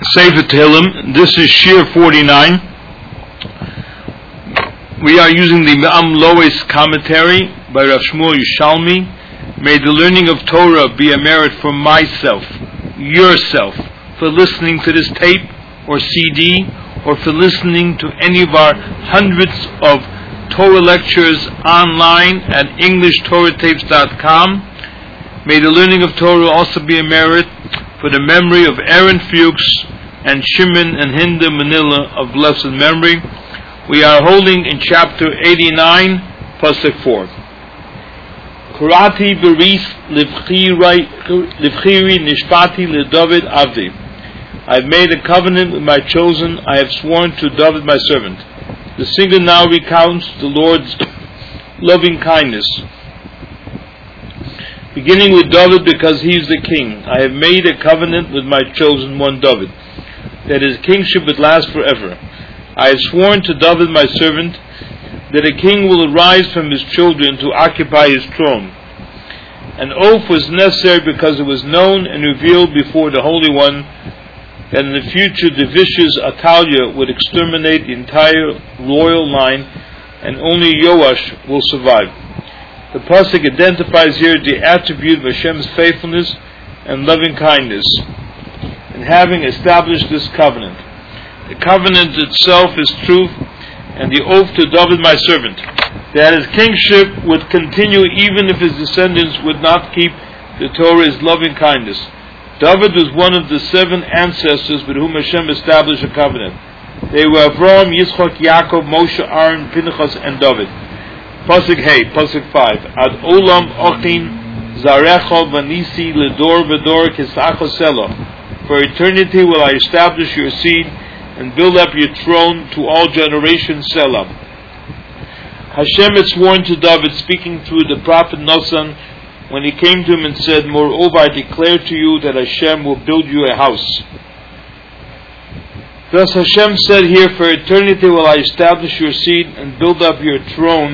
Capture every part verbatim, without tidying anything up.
Sefer Tehillim. This is Shir forty-nine. We are using the Me'am Lois commentary by Rav Shmuel Yerushalmi. May the learning of Torah be a merit for myself, yourself, for listening to this tape or C D, or for listening to any of our hundreds of Torah lectures online at english torah tapes dot com. May the learning of Torah also be a merit for the memory of Aaron Fuchs and Shimon and Hinda Manila of blessed memory. We are holding in chapter eighty-nine, pasuk four. Karati beris livchiri nishpati leDavid avdi. I have made a covenant with my chosen. I have sworn to David my servant. The singer now recounts the Lord's loving kindness, beginning with David because he is the king. I have made a covenant with my chosen one David, that his kingship would last forever. I have sworn to David my servant that a king will arise from his children to occupy his throne. An oath was necessary because it was known and revealed before the Holy One that in the future the vicious Atalia would exterminate the entire royal line and only Yoash will survive. The pasuk identifies here the attribute of Hashem's faithfulness and loving kindness in having established this covenant. The covenant itself is truth, and the oath to David my servant, that his kingship would continue even if his descendants would not keep the Torah's loving kindness. David was one of the seven ancestors with whom Hashem established a covenant. They were Avraham, Yitzchak, Yaakov, Moshe, Aaron, Pinchas, and David. Pasuk Hey, Pasuk five. Ad Olam Ochin Zarecha Vanisi Ledor Vedor Kisacho Selo. For eternity will I establish your seed and build up your throne to all generations. Selah. Hashem had sworn to David, speaking through the prophet Nathan, when he came to him and said, Moreover, I declare to you that Hashem will build you a house. Thus Hashem said here, for eternity will I establish your seed and build up your throne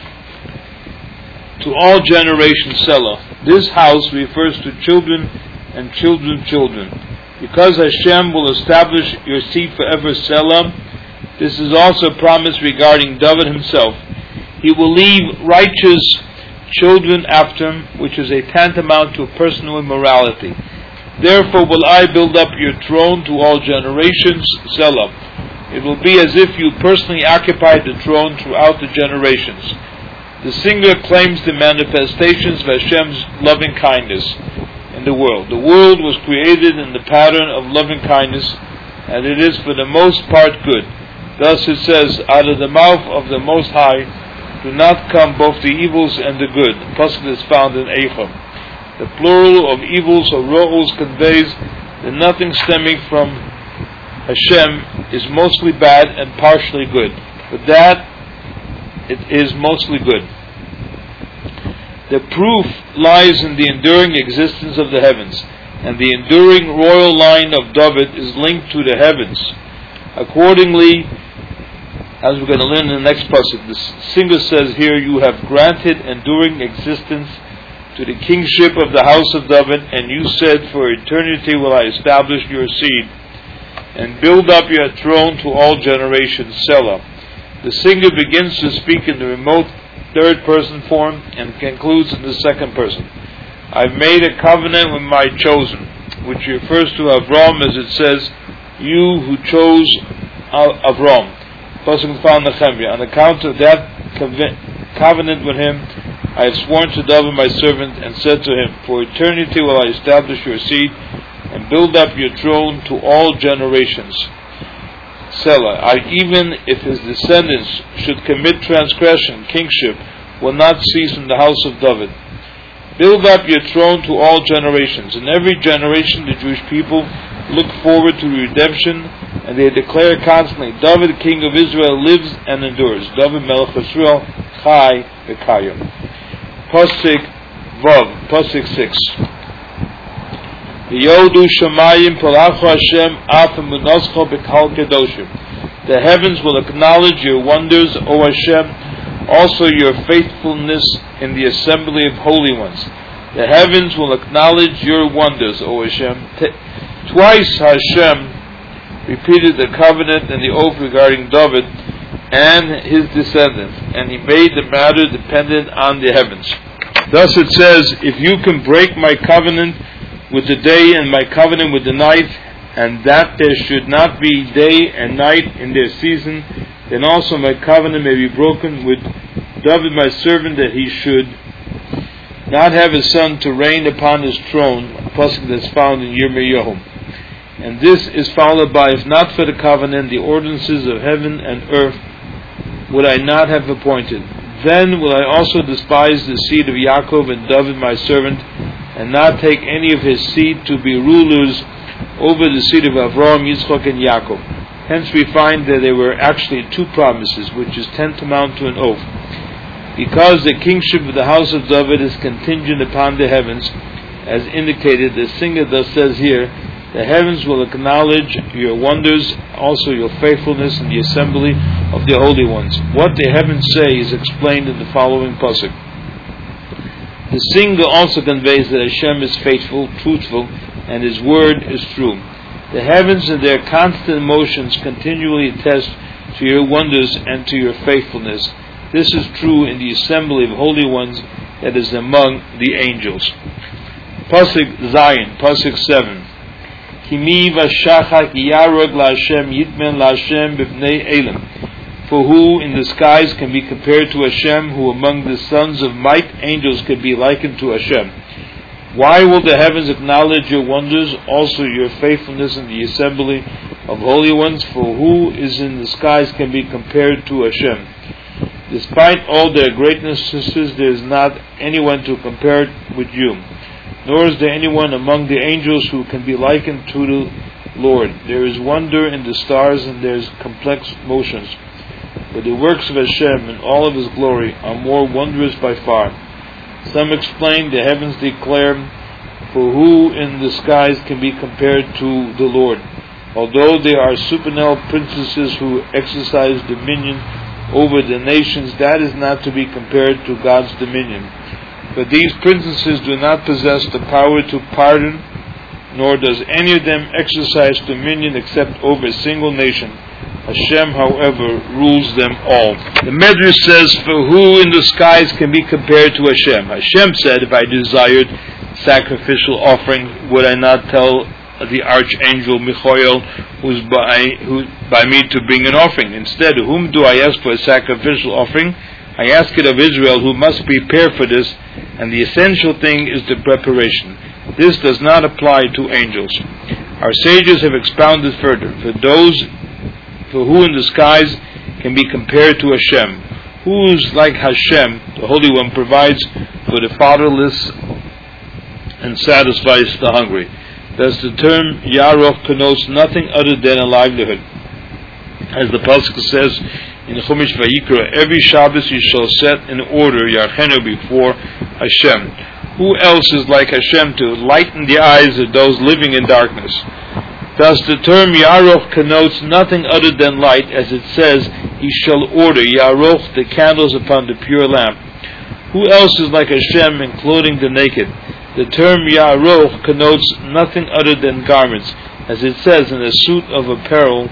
to all generations. Selah. This house refers to children and children's children. Because Hashem will establish your seed forever. Selah. This is also a promise regarding David himself. He will leave righteous children after him, which is a tantamount to personal immorality. Therefore will I build up your throne to all generations. Selah. It will be as if you personally occupied the throne throughout the generations. The singer claims the manifestations of Hashem's loving kindness in the world. The world was created in the pattern of loving kindness, and it is for the most part good. Thus it says, out of the mouth of the Most High do not come both the evils and the good. The pasuk is found in Eicha. The plural of evils or ro'os conveys that nothing stemming from Hashem is mostly bad and partially good, but that it is mostly good. The proof lies in the enduring existence of the heavens, and the enduring royal line of David is linked to the heavens. Accordingly, as we're going to learn in the next pasuk, the singer says here, you have granted enduring existence to the kingship of the house of David, and you said, for eternity will I establish your seed and build up your throne to all generations. Selah. The singer begins to speak in the remote third person form and concludes in the second person. I've made a covenant with my chosen, which refers to Avram, as it says, you who chose Avram. Pasuk found Nehemiah. On account of that covenant with him, I have sworn to David my servant and said to him, for eternity will I establish your seed and build up your throne to all generations. Selah. I, even if his descendants should commit transgression, kingship will not cease in the house of David. Build up your throne to all generations. In every generation the Jewish people look forward to redemption, and they declare constantly, David, king of Israel, lives and endures. David melech Israel, chai v'kayim. Pasuk Vav, Pasuk six. Yodu Shamayim Palachu Hashem Af Munascho B'Kal Kedoshim. The heavens will acknowledge your wonders, O Hashem, also your faithfulness in the assembly of holy ones. The heavens will acknowledge your wonders, O Hashem. T- twice Hashem repeated the covenant and the oath regarding David and his descendants, and he made the matter dependent on the heavens. Thus it says, if you can break my covenant with the day and my covenant with the night, and that there should not be day and night in their season, then also my covenant may be broken with David my servant, that he should not have his son to reign upon his throne, a pasuk that's found in Yirmiyahu. And this is followed by, if not for the covenant, the ordinances of heaven and earth would I not have appointed. Then will I also despise the seed of Yaakov and David my servant, and not take any of his seed to be rulers over the seed of Avraham, Yitzchak, and Yaakov. Hence we find that there were actually two promises, which is tantamount to an oath. Because the kingship of the house of David is contingent upon the heavens, as indicated, the singer thus says here, the heavens will acknowledge your wonders, also your faithfulness in the assembly of the holy ones. What the heavens say is explained in the following pasuk. The singer also conveys that Hashem is faithful, truthful, and His word is true. The heavens in their constant motions continually attest to your wonders and to your faithfulness. This is true in the assembly of holy ones that is among the angels. Pasuk Zion, Pasuk seven. Kimi v'shachak yarog la'Hashem yitmen la'Hashem b'bnei Elam. For who in the skies can be compared to Hashem, who among the sons of might angels can be likened to Hashem? Why will the heavens acknowledge your wonders, also your faithfulness in the assembly of holy ones? For who is in the skies can be compared to Hashem? Despite all their greatnesses, there is not anyone to compare it with you, nor is there anyone among the angels who can be likened to the Lord. There is wonder in the stars, and there is complex motions. But the works of Hashem in all of His glory are more wondrous by far. Some explain the heavens declare, for who in the skies can be compared to the Lord? Although there are supernal princesses who exercise dominion over the nations, that is not to be compared to God's dominion. But these princesses do not possess the power to pardon, nor does any of them exercise dominion except over a single nation. Hashem, however, rules them all. The Medrash says, for who in the skies can be compared to Hashem? Hashem said, if I desired sacrificial offering, would I not tell the archangel Michael, who's by, who, by me to bring an offering? Instead, whom do I ask for a sacrificial offering? I ask it of Israel, who must prepare for this, and the essential thing is the preparation. This does not apply to angels. Our sages have expounded further. For those for who in the skies can be compared to Hashem? Who is like Hashem, the Holy One, provides for the fatherless and satisfies the hungry. Thus the term Yaroch connotes nothing other than a livelihood. As the pasuk says in Chumash Vayikra, every Shabbos you shall set in order Yarchenu before Hashem. Who else is like Hashem to lighten the eyes of those living in darkness? Thus the term Yaroch connotes nothing other than light, as it says, He shall order Yaroch the candles upon the pure lamp. Who else is like Hashem in clothing the naked? The term Yaroch connotes nothing other than garments, as it says in a suit of apparel,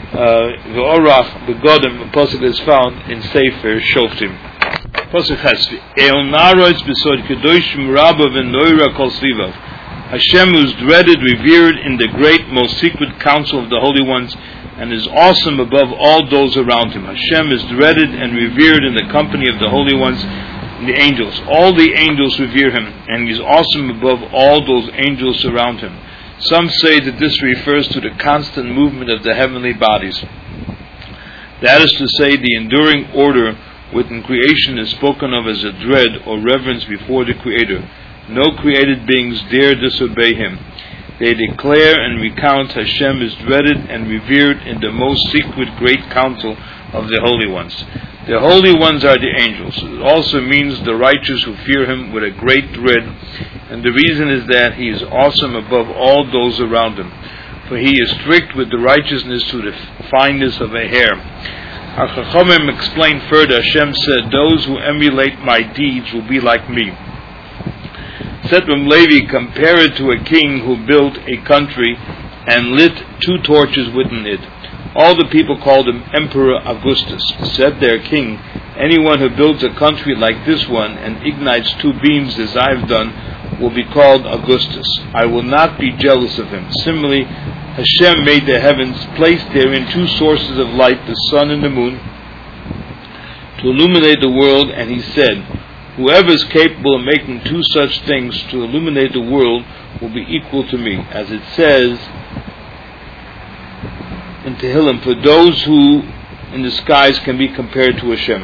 V'orach begodim, a pasuk is found in Sefer Shoftim. Pasuk Chesvi. El naroitz besod kedoshim rabba v'noira kol svivav. Hashem is dreaded, revered in the great, most secret council of the holy ones, and is awesome above all those around Him. Hashem is dreaded and revered in the company of the holy ones, the angels. All the angels revere Him, and He is awesome above all those angels around Him. Some say that this refers to the constant movement of the heavenly bodies. That is to say, the enduring order within creation is spoken of as a dread or reverence before the Creator. No created beings dare disobey Him. They declare and recount Hashem is dreaded and revered in the most secret great council of the holy ones. The holy ones are the angels. It also means the righteous who fear Him with a great dread, and the reason is that He is awesome above all those around Him, for He is strict with the righteousness to the fineness of a hair. Our Chachamim explained further. Hashem said, those who emulate my deeds will be like me. Setram Levi compared to a king who built a country and lit two torches within it. All the people called him Emperor Augustus. Said their king, anyone who builds a country like this one and ignites two beams as I have done will be called Augustus. I will not be jealous of him. Similarly, Hashem made the heavens, placed therein two sources of light, the sun and the moon, to illuminate the world, and he said, whoever is capable of making two such things to illuminate the world will be equal to me. As it says in Tehillim, for those who in the skies can be compared to Hashem.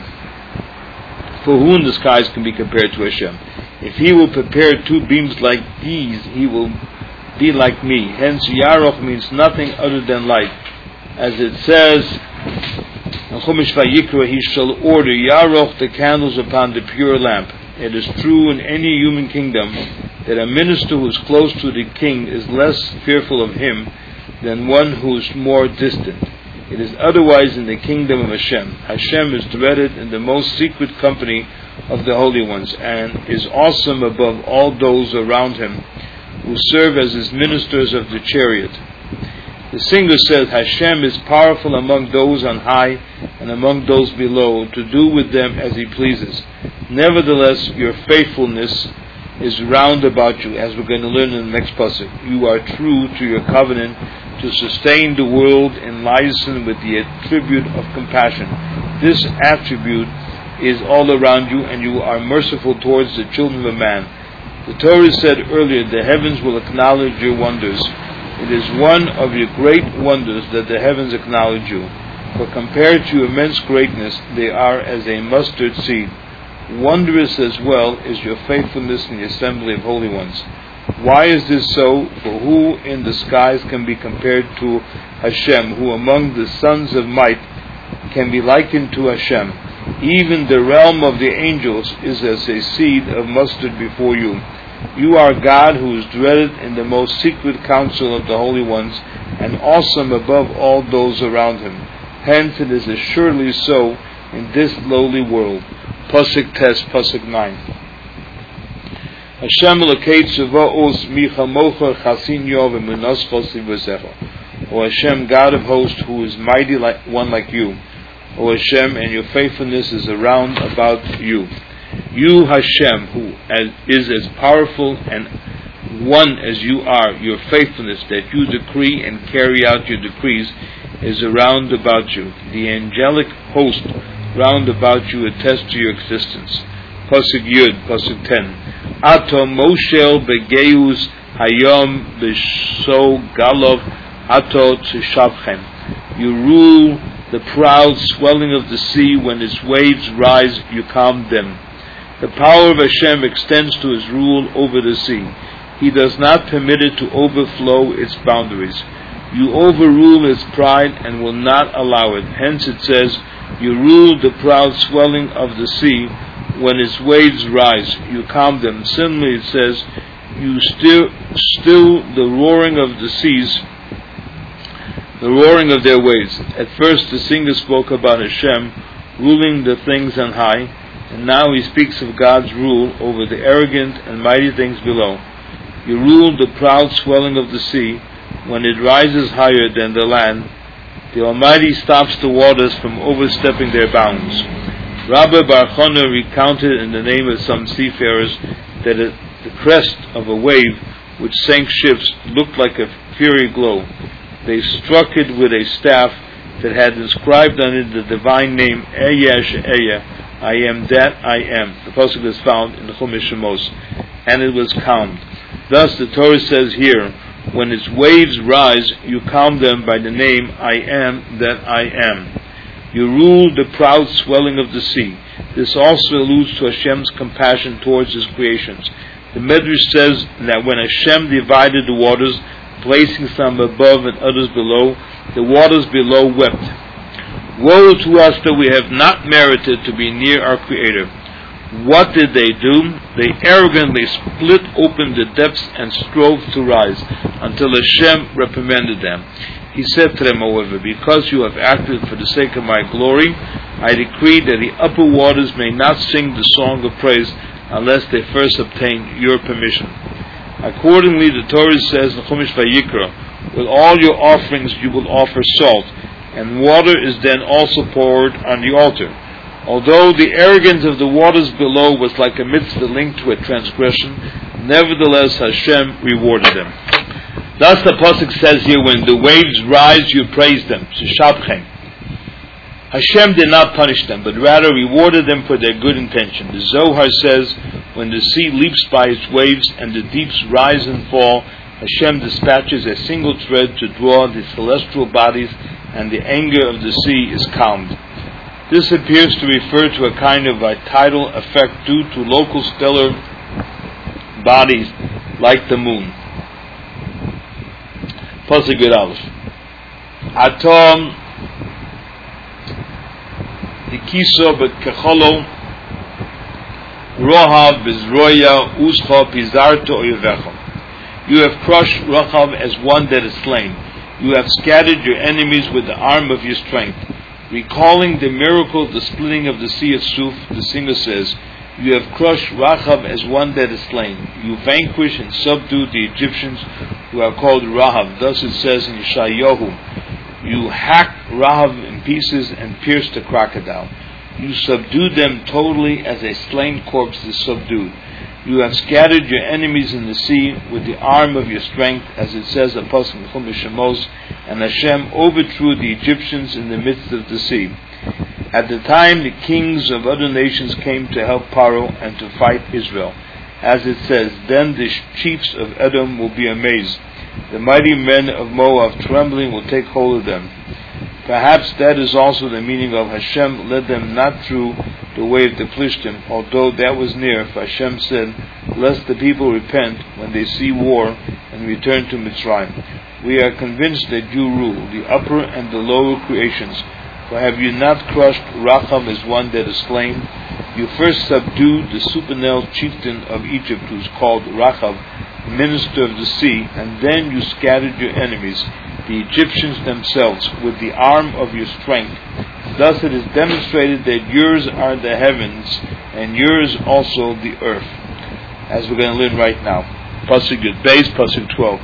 For who in the skies can be compared to Hashem? If he will prepare two beams like these, he will be like me. Hence, Yaroch means nothing other than light. As it says in Chumash Vayikra, he shall order Yaroch the candles upon the pure lamp. It is true in any human kingdom that a minister who is close to the king is less fearful of him than one who is more distant. It is otherwise in the kingdom of Hashem. Hashem is dreaded in the most secret company of the holy ones, and is awesome above all those around him who serve as his ministers of the chariot. The singer says, Hashem is powerful among those on high and among those below, to do with them as he pleases. Nevertheless, your faithfulness is round about you, as we're going to learn in the next pasuk. You are true to your covenant to sustain the world in liaison with the attribute of compassion. This attribute is all around you, and you are merciful towards the children of man. The Torah said earlier, the heavens will acknowledge your wonders. It is one of your great wonders that the heavens acknowledge you. For compared to your immense greatness, they are as a mustard seed. Wondrous as well is your faithfulness in the assembly of holy ones. Why is this so? For who in the skies can be compared to Hashem, who among the sons of might can be likened to Hashem? Even the realm of the angels is as a seed of mustard before you. You are God who is dreaded in the most secret counsel of the holy ones, and awesome above all those around him. Hence it is assuredly so in this lowly world. Pasuk Tes, Pasuk nine. Hashem Elokei Tzvaos Michamocha Chasin Yov Emunaschos Livasecha. O Hashem, God of hosts, who is mighty like one like you. O Hashem, and your faithfulness is around about you. You, Hashem, who as, is as powerful and one as you are, your faithfulness that you decree and carry out your decrees is around about you. The angelic host round about you attest to your existence. Pasuk Yud, Pasuk ten. Ato Moshel Begeus Hayom B'Sho Galov Ato Tzishavchem. You rule the proud swelling of the sea. When its waves rise, you calm them. The power of Hashem extends to his rule over the sea. He does not permit it to overflow its boundaries. You overrule its pride and will not allow it. Hence it says, you rule the proud swelling of the sea. When its waves rise, you calm them. Similarly it says, you still, still the roaring of the seas, the roaring of their waves. At first the singer spoke about Hashem ruling the things on high, and now he speaks of God's rule over the arrogant and mighty things below. You rule the proud swelling of the sea. When it rises higher than the land, the Almighty stops the waters from overstepping their bounds. Rabbi Bar Chana recounted in the name of some seafarers that it, the crest of a wave which sank ships looked like a fiery glow. They struck it with a staff that had inscribed on it the divine name, Ehyeh She'ehyeh, I am that I am. The pasuk is found in the Chumash Shemos, and it was calmed. Thus the Torah says here, when its waves rise, you calm them by the name, I am that I am. You rule the proud swelling of the sea. This also alludes to Hashem's compassion towards his creations. The Medrash says that when Hashem divided the waters, placing some above and others below, the waters below wept. Woe to us that we have not merited to be near our Creator. What did they do? They arrogantly split open the depths and strove to rise, until Hashem reprimanded them. He said to them, however, because you have acted for the sake of my glory, I decree that the upper waters may not sing the song of praise unless they first obtain your permission. Accordingly, the Torah says in Chumash Vayikra, With all your offerings you will offer salt, and water is then also poured on the altar. Although the arrogance of the waters below was like a mitzvah linked to a transgression, nevertheless Hashem rewarded them. Thus the pasuk says here, when the waves rise, you praise them. Shabchem. Hashem did not punish them, but rather rewarded them for their good intention. The Zohar says, when the sea leaps by its waves and the deeps rise and fall, Hashem dispatches a single thread to draw the celestial bodies, and the anger of the sea is calmed. This appears to refer to a kind of a tidal effect due to local stellar bodies like the moon. Pasuk Yud Aleph. Atom Ikiso bekecholo Rohav bezroya uscha pizarto oyevecha. You have crushed Rachav as one that is slain. You have scattered your enemies with the arm of your strength. Recalling the miracle of the splitting of the sea of Suf, the singer says, you have crushed Rachav as one that is slain. You vanquish and subdue the Egyptians who are called Rahav. Thus it says in Yeshayahu, you hacked Rahav in pieces and pierced the crocodile. You subdued them totally as a slain corpse is subdued. You have scattered your enemies in the sea with the arm of your strength, as it says in Pasuk Chumash Shemos, and Hashem overthrew the Egyptians in the midst of the sea. At the time the kings of other nations came to help Paro and to fight Israel. As it says, then the chiefs of Edom will be amazed. The mighty men of Moab trembling will take hold of them. Perhaps that is also the meaning of Hashem led them not through the way of the Plishtim, although that was near, for Hashem said, lest the people repent when they see war and return to Mitzrayim. We are convinced that you rule the upper and the lower creations, for have you not crushed Rachav as one that is slain? You first subdued the Suphanel chieftain of Egypt, who is called Rachav, minister of the sea, and then you scattered your enemies, the Egyptians themselves, with the arm of your strength. Thus it is demonstrated that yours are the heavens, and yours also the earth. As we're going to learn right now. Pasuk Yud Beis, Pasuk twelve.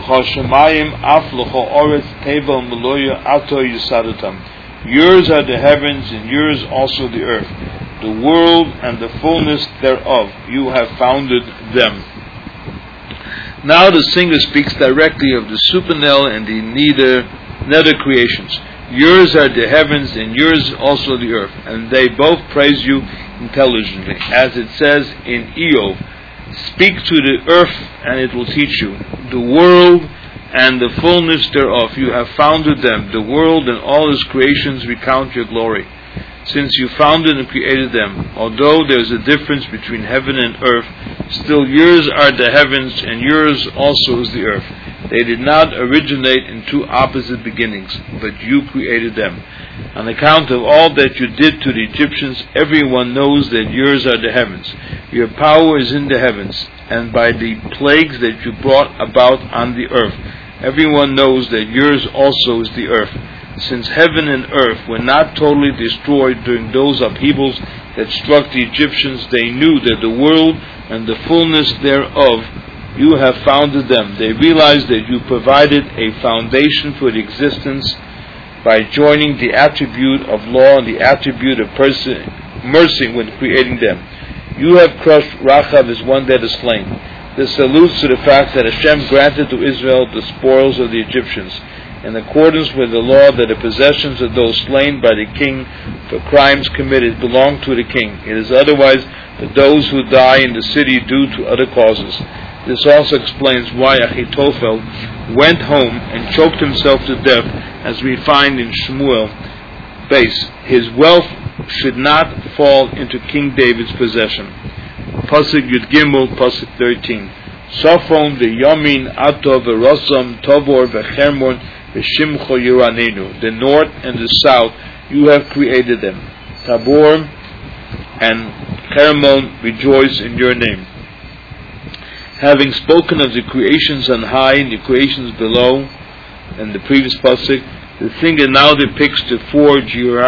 Yours are the heavens, and yours also the earth. The world and the fullness thereof, you have founded them. Now the singer speaks directly of the Suphanel and the nether, nether creations. Yours are the heavens and yours also the earth, and they both praise you intelligently. As it says in Eov, speak to the earth and it will teach you. The world and the fullness thereof, you have founded them. The world and all its creations recount your glory, since you founded and created them. Although there is a difference between heaven and earth, still yours are the heavens and yours also is the earth. They did not originate in two opposite beginnings, but you created them. On account of all that you did to the Egyptians, everyone knows that yours are the heavens. Your power is in the heavens, and by the plagues that you brought about on the earth, everyone knows that yours also is the earth. Since heaven and earth were not totally destroyed during those upheavals that struck the Egyptians, they knew that the world and the fullness thereof, you have founded them. They realized that you provided a foundation for the existence by joining the attribute of law and the attribute of person, mercy when creating them. You have crushed Rachav as one that is slain. This alludes to the fact that Hashem granted to Israel the spoils of the Egyptians, in accordance with the law that the possessions of those slain by the king for crimes committed belong to the king. It is otherwise that those who die in the city due to other causes. This also explains why Achitophel went home and choked himself to death, as we find in Shmuel base. His wealth should not fall into King David's possession. Pasuk Yud Gimel, Pasuk thirteen. Sophon v'Yamin Atov v'Rosam Tovor v'Chermon v'Shimcho Yiranenu. The north and the south, you have created them. Tabor and Hermon rejoice in your name. Having spoken of the creations on high and the creations below, in the previous pasuk, the singer now depicts the four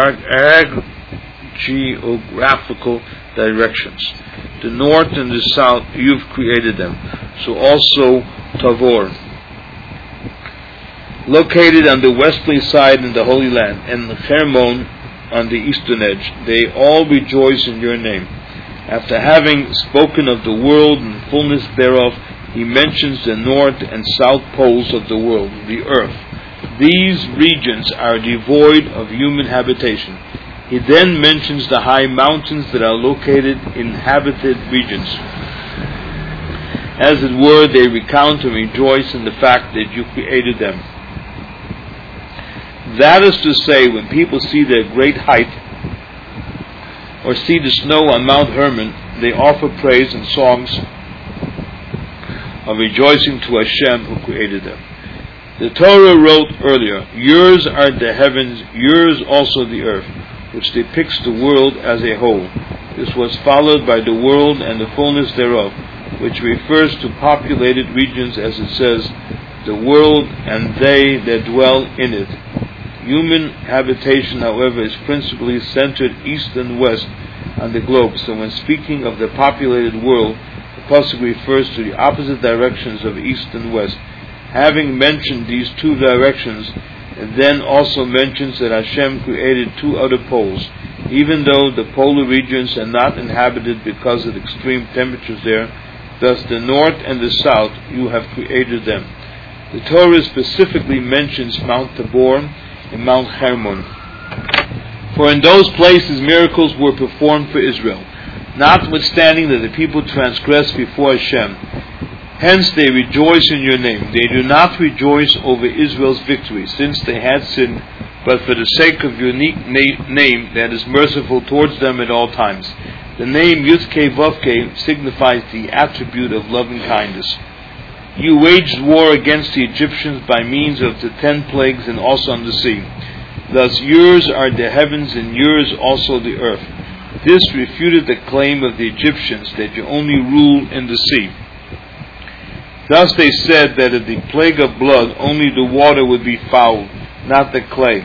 geographical directions. The north and the south, you've created them. So also Tavor. located on the westerly side in the Holy Land, and Hermon on the eastern edge. They all rejoice in your name. After having spoken of the world and fullness thereof, he mentions the north and south poles of the world, the earth. These regions are devoid of human habitation. He then mentions the high mountains that are located in inhabited regions. As it were, they recount and rejoice in the fact that you created them. That is to say, when people see their great height, or see the snow on Mount Hermon, they offer praise and songs of rejoicing to Hashem who created them. The Torah wrote earlier, yours are the heavens, yours also the earth, which depicts the world as a whole. This was followed by the world and the fullness thereof, which refers to populated regions, as it says, the world and they that dwell in it. Human habitation, however, is principally centered east and west on the globe, so when speaking of the populated world, the pasuk refers to the opposite directions of east and west. Having mentioned these two directions, it then also mentions that Hashem created two other poles, even though the polar regions are not inhabited because of extreme temperatures there. Thus the north and the south, you have created them. The Torah specifically mentions Mount Tabor and Mount Hermon, for in those places miracles were performed for Israel, notwithstanding that the people transgressed before Hashem. Hence they rejoice in your name. They do not rejoice over Israel's victory, since they had sinned, but for the sake of your unique na- name that is merciful towards them at all times. The name Yud-Kei Vav-Kei signifies the attribute of loving kindness. You waged war against the Egyptians by means of the ten plagues and also on the sea. Thus yours are the heavens and yours also the earth. This refuted the claim of the Egyptians that you only rule in the sea. Thus they said that at the plague of blood only the water would be foul, not the clay.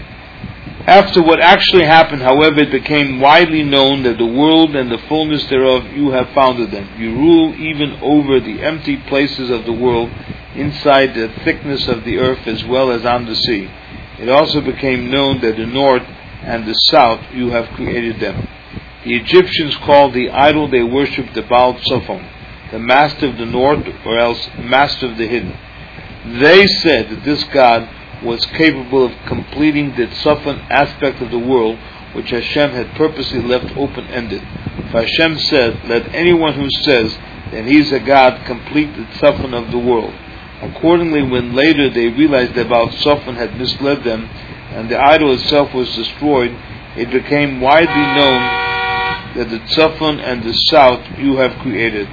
After what actually happened, however, it became widely known that the world and the fullness thereof you have founded them. You rule even over the empty places of the world, inside the thickness of the earth as well as on the sea. It also became known that the north and the south you have created them. The Egyptians called the idol they worshipped the Baal Tzophon, the master of the north, or else master of the hidden. They said that this god was capable of completing the Tzophon aspect of the world, which Hashem had purposely left open-ended. For Hashem said, let anyone who says that he is a god complete the Tzophon of the world. Accordingly, when later they realized that Baal Tzophon had misled them, and the idol itself was destroyed, it became widely known that the Tzophon and the south you have created.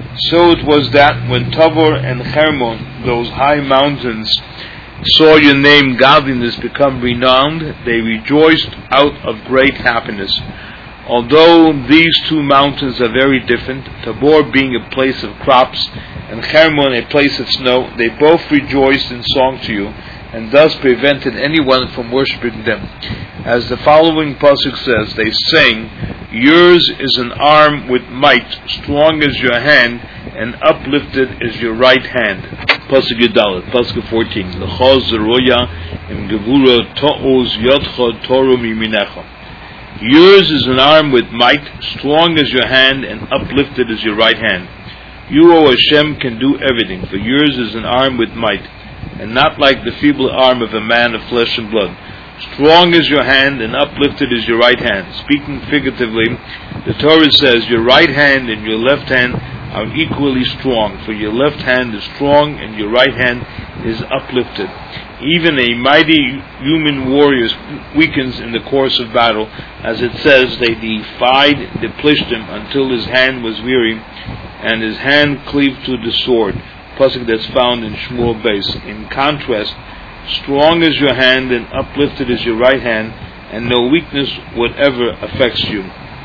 So it was that when Tabor and Hermon, those high mountains, saw your name godliness become renowned, they rejoiced out of great happiness. Although these two mountains are very different, Tabor being a place of crops and Hermon a place of snow, they both rejoiced in song to you, and thus prevented anyone from worshipping them. As the following pasuk says, they sang, yours is an arm with might, strong as your hand, and uplifted is your right hand. Pasuk Yudalet, Pasuk fourteen. L'chol zeroya im gevura to'oz yodcha toru miminecha. Yours is an arm with might, strong as your hand, and uplifted is your right hand. You, O Hashem, can do everything, for yours is an arm with might, and not like the feeble arm of a man of flesh and blood. Strong is your hand, and uplifted is your right hand. Speaking figuratively, the Torah says, your right hand and your left hand are equally strong, for your left hand is strong and your right hand is uplifted. Even a mighty human warrior weakens in the course of battle, as it says, they defied the Plishtim until his hand was weary, and his hand cleaved to the sword. Pasuk that's found in Shmuel Beis. In contrast, strong is your hand and uplifted is your right hand, and no weakness whatever affects you.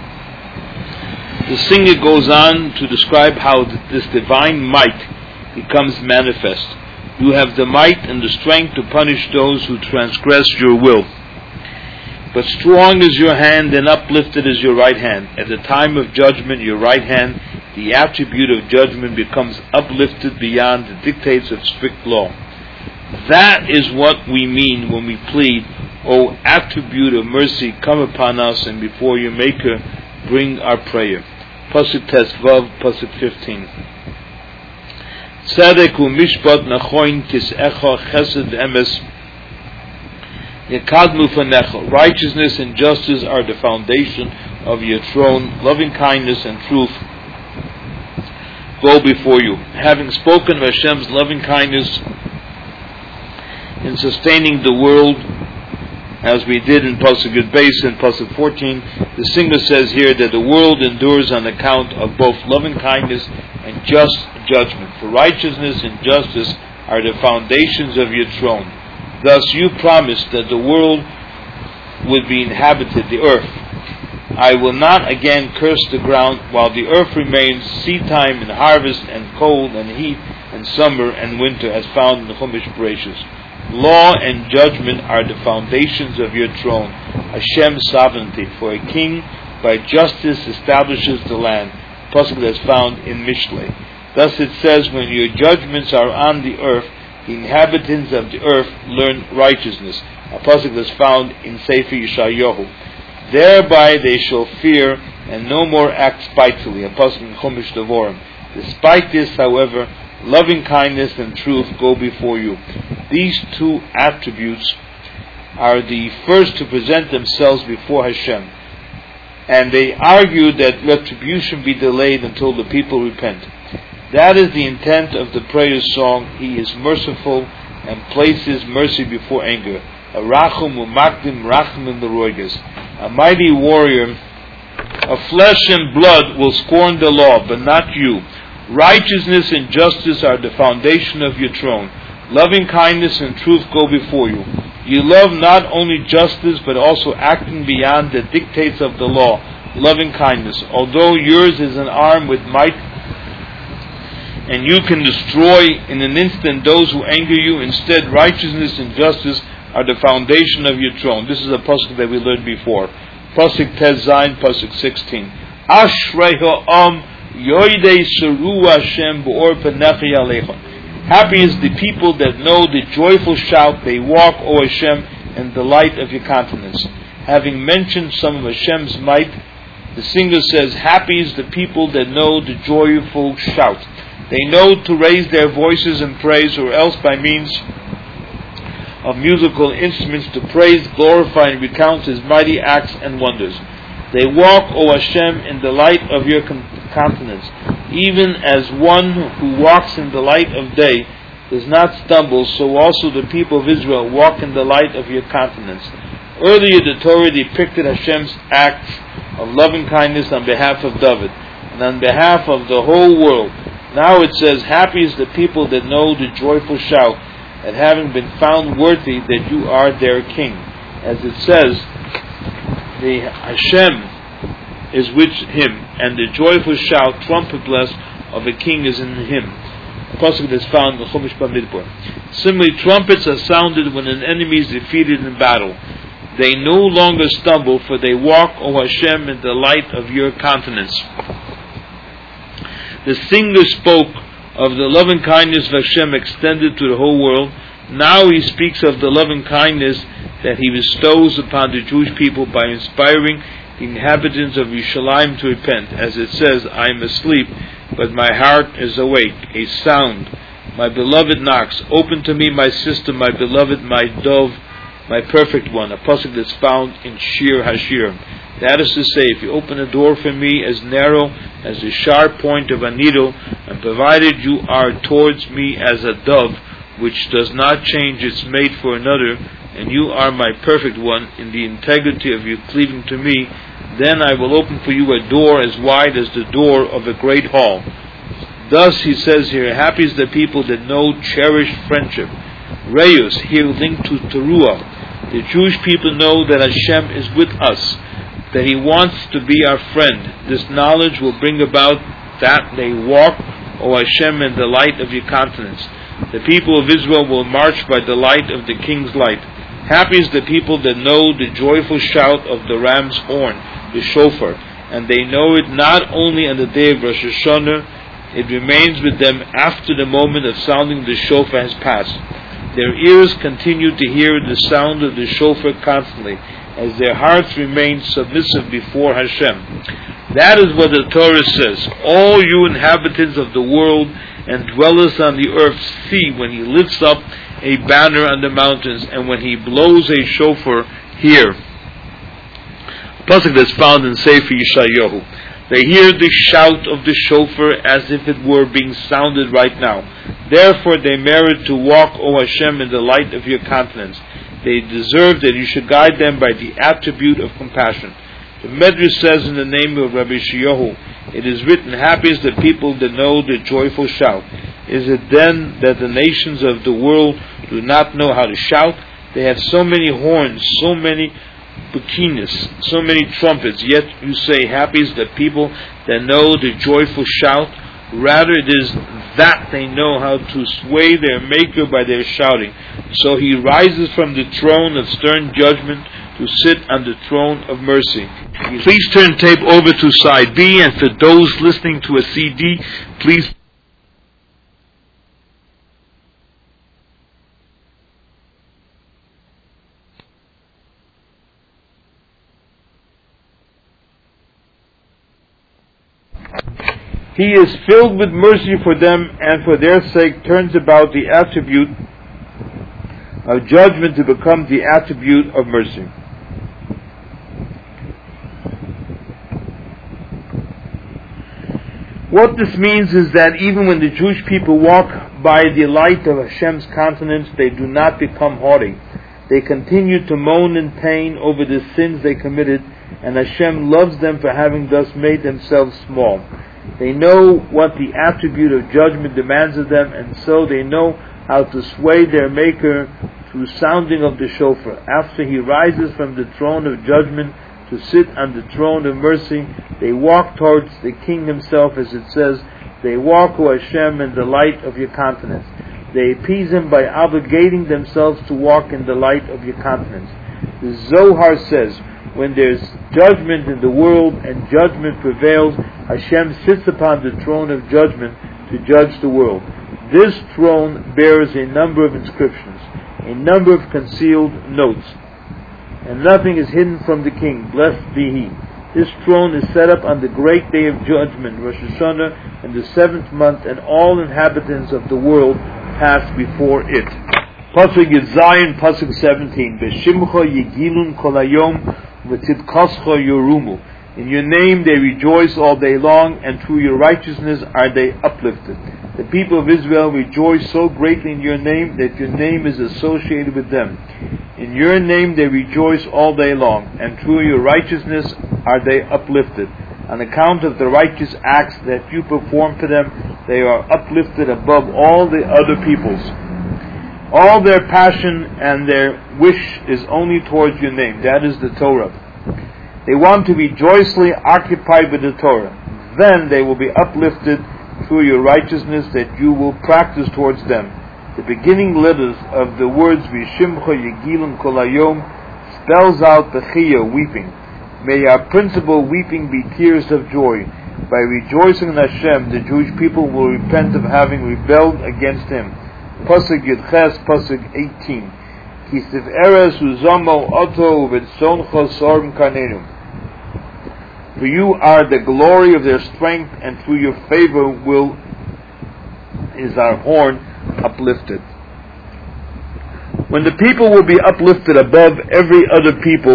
The singer goes on to describe how this divine might becomes manifest. You have the might and the strength to punish those who transgress your will. But strong is your hand and uplifted is your right hand. At the time of judgment, your right hand, the attribute of judgment, becomes uplifted beyond the dictates of strict law. That is what we mean when we plead, O attribute of mercy, come upon us, and before your Maker bring our prayer. Pasuk Tesvav, Pasuk fifteen. Tzedek u'mishpat nachoin kis'echa chesed emes yekadmu fanecha. Righteousness and justice are the foundation of your throne. Loving kindness and truth go before you. Having spoken of Hashem's loving kindness in sustaining the world, as we did in Pasuk Yud Beis and Pasuk fourteen, the singer says here that the world endures on account of both loving kindness and just judgment. For righteousness and justice are the foundations of your throne. Thus you promised that the world would be inhabited, the earth. I will not again curse the ground while the earth remains, seed time and harvest, and cold and heat, and summer and winter, as found in the Chumash Bereshis. Law and judgment are the foundations of your throne, Hashem's sovereignty. For a king by justice establishes the land, pasuk that's found in Mishlei. Thus it says, when your judgments are on the earth, the inhabitants of the earth learn righteousness, a pasuk that's found in Sefer Yeshayahu. Thereby they shall fear and no more act spitefully, a pasuk in Chumash Devorim. Despite this, however, loving kindness and truth go before you. These two attributes are the first to present themselves before Hashem, and they argue that retribution be delayed until the people repent. That is the intent of the prayer song, He is merciful and places mercy before anger. Arachum u'makdim rachmim l'roiges. A mighty warrior of flesh and blood will scorn the law, but not you. Righteousness and justice are the foundation of your throne. Loving kindness and truth go before you. You love not only justice, but also acting beyond the dictates of the law, loving kindness. Although yours is an arm with might, and you can destroy in an instant those who anger you, instead righteousness and justice are the foundation of your throne. This is a pasuk that we learned before. Pasuk Tez Zayin, pasuk sixteen. Ashrei ha'am yoidei seru Hashem b'or panechi alecha. Happy is the people that know the joyful shout. They walk, O Hashem, in the light of your countenance. Having mentioned some of Hashem's might, the singer says, happy is the people that know the joyful shout. They know to raise their voices in praise, or else by means of musical instruments to praise, glorify, and recount His mighty acts and wonders. They walk, O Hashem, in the light of your countenance, even as one who walks in the light of day does not stumble, so also the people of Israel walk in the light of your countenance. Earlier the Torah depicted Hashem's acts of loving kindness on behalf of David and on behalf of the whole world. Now it says, happy is the people that know the joyful shout, at having been found worthy that you are their king. As it says, the Hashem is with him, and the joyful shout, trumpetless, of a king is in him. A pasuk that is found in Chumash Bamidbar. Similarly, trumpets are sounded when an enemy is defeated in battle. They no longer stumble, for they walk, O Hashem, in the light of your countenance. The singer spoke of the loving kindness of Hashem extended to the whole world. Now he speaks of the loving kindness that He bestows upon the Jewish people by inspiring the inhabitants of Yerushalayim to repent. As it says, I am asleep, but my heart is awake. A sound. My beloved knocks. Open to me, my sister, my beloved, my dove, my perfect one. A pasuk that's found in Shir Hashir. That is to say, if you open a door for me as narrow as the sharp point of a needle, and provided you are towards me as a dove, which does not change its mate for another, and you are my perfect one in the integrity of your cleaving to me, then I will open for you a door as wide as the door of a great hall. Thus he says here, happy is the people that know cherished friendship. Reus, here linked to Teruah. The Jewish people know that Hashem is with us, that He wants to be our friend. This knowledge will bring about that they walk, O Hashem, in the light of your countenance. The people of Israel will march by the light of the King's light. Happy is the people that know the joyful shout of the ram's horn, the shofar, and they know it not only on the day of Rosh Hashanah, it remains with them after the moment of sounding the shofar has passed. Their ears continue to hear the sound of the shofar constantly, as their hearts remain submissive before Hashem. That is what the Torah says. All you inhabitants of the world and dwellers on the earth, see when he lifts up a banner on the mountains, and when he blows a shofar, hear. A pasuk that's found in Sefer Yeshayahu. They hear the shout of the shofar as if it were being sounded right now. Therefore they merit to walk, O Hashem, in the light of your countenance. They deserve that you should guide them by the attribute of compassion. The Medrash says in the name of Rabbi Sheyahu, it is written, happy is the people that know the joyful shout. Is it then that the nations of the world do not know how to shout? They have so many horns, so many bukinas, so many trumpets, yet you say, happy is the people that know the joyful shout. Rather it is that they know how to sway their Maker by their shouting. So he rises from the throne of stern judgment to sit on the throne of mercy. Please turn tape over to side B, and for those listening to a C D, please He is filled with mercy for them, and for their sake turns about the attribute of judgment to become the attribute of mercy. What this means is that even when the Jewish people walk by the light of Hashem's countenance, they do not become haughty. They continue to moan in pain over the sins they committed, and Hashem loves them for having thus made themselves small. They know what the attribute of judgment demands of them, and so they know how to sway their Maker through sounding of the shofar. After he rises from the throne of judgment to sit on the throne of mercy, they walk towards the King himself, as it says, they walk, O Hashem, in the light of your countenance. They appease him by obligating themselves to walk in the light of your countenance. The Zohar says, when there's judgment in the world and judgment prevails, Hashem sits upon the throne of judgment to judge the world. This throne bears a number of inscriptions, a number of concealed notes, and nothing is hidden from the King, blessed be He. This throne is set up on the great day of judgment, Rosh Hashanah, in the seventh month, and all inhabitants of the world pass before it. Pasuk Yitzayin, Pasuk seventeen. B'shimcha yigilun kol hayom v'tzidkascha yorumu. In your name they rejoice all day long, and through your righteousness are they uplifted. The people of Israel rejoice so greatly in your name that your name is associated with them. In your name they rejoice all day long, and through your righteousness are they uplifted. On account of the righteous acts that you perform for them, they are uplifted above all the other peoples. All their passion and their wish is only towards your name. That is the Torah. They want to be joyously occupied with the Torah. Then they will be uplifted through your righteousness that you will practice towards them. The beginning letters of the words V'shimcha Yegilun Kol Hayom spells out Bechiyah, weeping. May our principal weeping be tears of joy. By rejoicing in Hashem, the Jewish people will repent of having rebelled against Him. Pasuk Yudches, Pasuk eighteen. Kisif eres uzamo oto v'tzoncha sorm karnenu. For you are the glory of their strength, and through your favor will is our horn uplifted. When the people will be uplifted above every other people,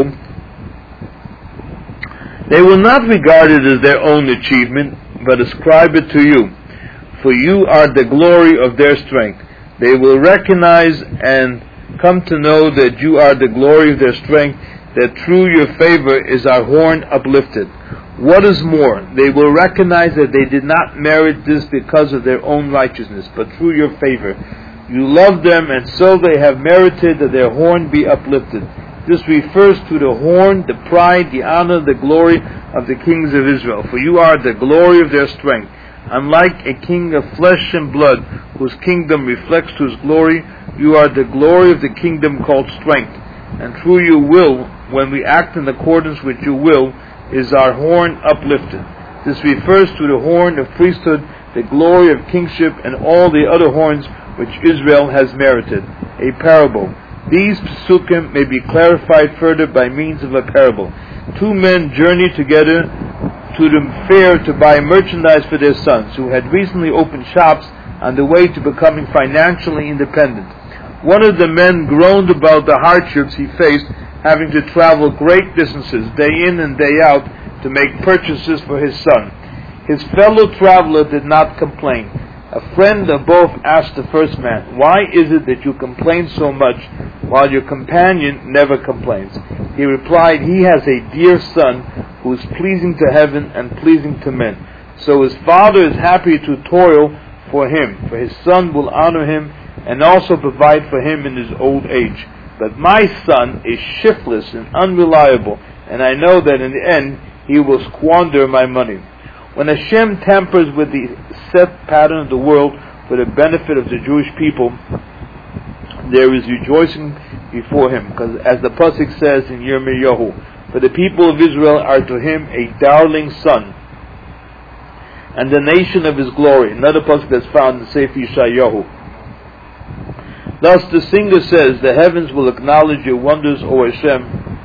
they will not regard it as their own achievement, but ascribe it to you. For you are the glory of their strength. They will recognize and come to know that you are the glory of their strength, that through your favor is our horn uplifted. What is more, they will recognize that they did not merit this because of their own righteousness, but through your favor. You love them, and so they have merited that their horn be uplifted. This refers to the horn, the pride, the honor, the glory of the kings of Israel. For you are the glory of their strength. Unlike a king of flesh and blood, whose kingdom reflects to his glory, you are the glory of the kingdom called strength. And through your will, when we act in accordance with your will, is our horn uplifted. This refers to the horn of priesthood, the glory of kingship, and all the other horns which Israel has merited. a parable. These psukim may be clarified further by means of a parable. Two men journeyed together to the fair to buy merchandise for their sons, who had recently opened shops on the way to becoming financially independent. One of the men groaned about the hardships he faced, having to travel great distances, day in and day out, to make purchases for his son. His fellow traveler did not complain. A friend of both asked the first man, "Why is it that you complain so much, while your companion never complains?" He replied, "He has a dear son who is pleasing to heaven and pleasing to men. So his father is happy to toil for him, for his son will honor him and also provide for him in his old age. But my son is shiftless and unreliable, and I know that in the end he will squander my money." When Hashem tampers with the set pattern of the world for the benefit of the Jewish people, there is rejoicing before him, because as the pasuk says in Yirmiyahu, "For the people of Israel are to him a darling son, and the nation of his glory." Another pasuk that's found in Sefer Yeshayahu. Thus the singer says, "The heavens will acknowledge your wonders, O Hashem,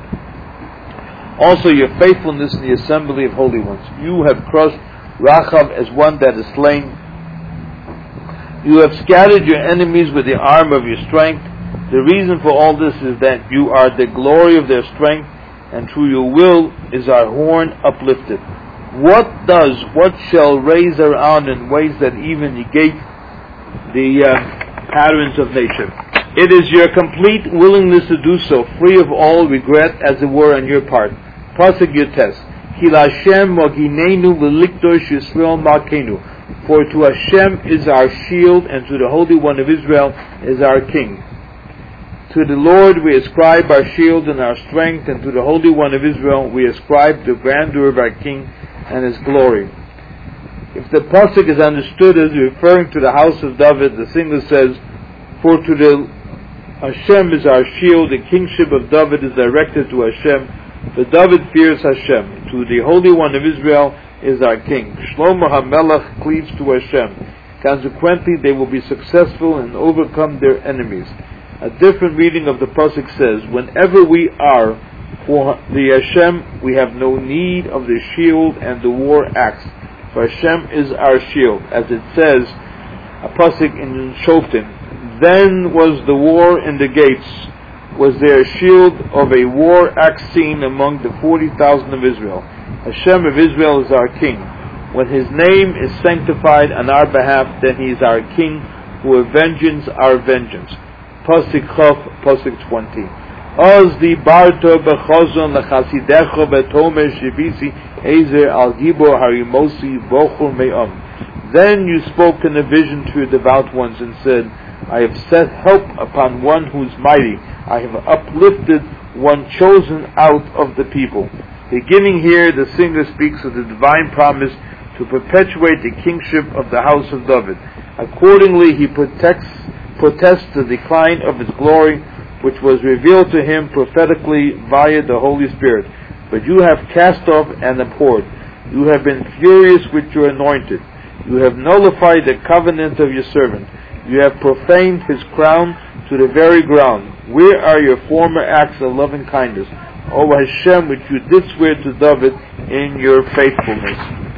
also your faithfulness in the assembly of holy ones. You have crushed Rachav as one that is slain. You have scattered your enemies with the arm of your strength. The reason for all this is that you are the glory of their strength, and through your will is our horn uplifted. What does, what shall raise our arm in ways that even negate the uh, patterns of nature? It is your complete willingness to do so, free of all regret, as it were, on your part. Pasuk Yotes. Ki Hashem moginenu v'likdosh Yisrael makenu. For to Hashem is our shield, and to the Holy One of Israel is our King. To the Lord we ascribe our shield and our strength, and to the Holy One of Israel we ascribe the grandeur of our King and His glory. If the pasuk is understood as referring to the house of David, the singer says, "For to the Hashem is our shield, the kingship of David is directed to Hashem, for David fears Hashem. To the Holy One of Israel is our King. Shlomo HaMelech cleaves to Hashem. Consequently, they will be successful and overcome their enemies." A different reading of the pasuk says, "Whenever we are for the Hashem, we have no need of the shield and the war axe, for Hashem is our shield." As it says, a pasuk in Shoftim, "Then was the war in the gates, was there a shield of a war axe seen among the forty thousand of Israel. Hashem of Israel is our King. When His name is sanctified on our behalf, then He is our King, who avenges our vengeance." Pasuk Chof, pasuk twenty. "Oz di barto bechazon lechasidecho vetomer shivisi ezer al gibor harimosi bochur me'am." Then you spoke in a vision to your devout ones and said, "I have set help upon one who is mighty. I have uplifted one chosen out of the people." Beginning here, the singer speaks of the divine promise to perpetuate the kingship of the house of David. Accordingly, he protects, protests the decline of his glory, which was revealed to him prophetically via the Holy Spirit. "But you have cast off and abhorred. You have been furious with your anointed. You have nullified the covenant of your servant. You have profaned his crown to the very ground. Where are your former acts of loving kindness, O Hashem, which you did swear to David in your faithfulness?"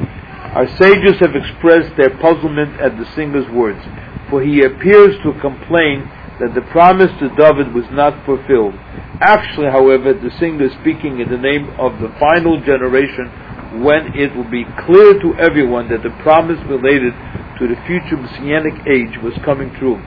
Our sages have expressed their puzzlement at the singer's words, for he appears to complain that the promise to David was not fulfilled. Actually, however, the singer is speaking in the name of the final generation, when it will be clear to everyone that the promise related to the future Messianic age was coming true.